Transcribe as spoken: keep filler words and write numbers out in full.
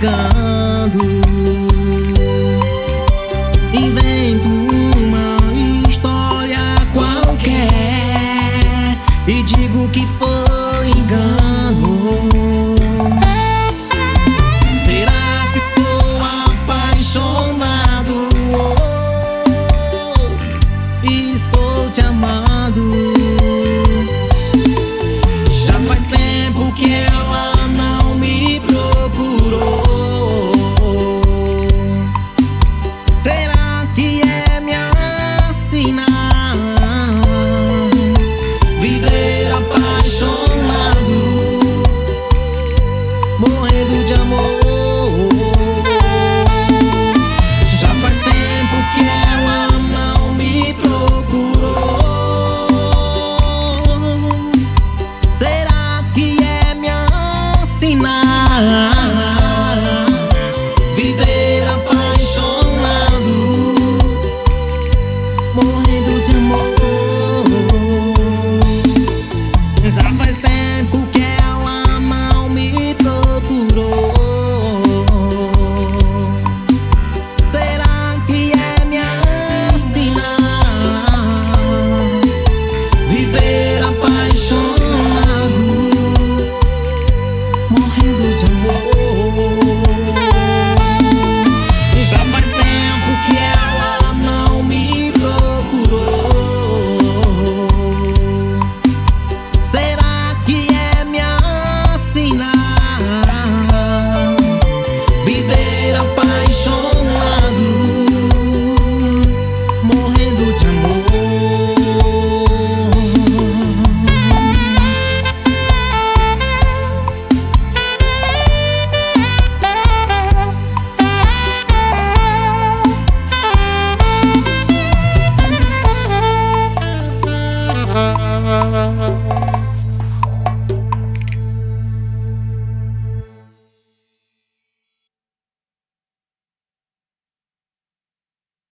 engano. Invento uma história qualquer e digo que foi engano. Será que estou apaixonado? Oh, estou te amando. Já faz tempo que ela não me procurou. Será que é me ensinar viver apaixonado, morrendo de amor? Já faz tempo que ela não me procurou. Será que é me ensinar viver apaixonado, morrendo de amor? Já faz tempo que ela não me procurou. Será que é me ensinar viver apaixonado, morrendo de amor? Já faz tempo que ela não me procurou. Será que é me ensinar viver apaixonado, morrendo de amor? Ah,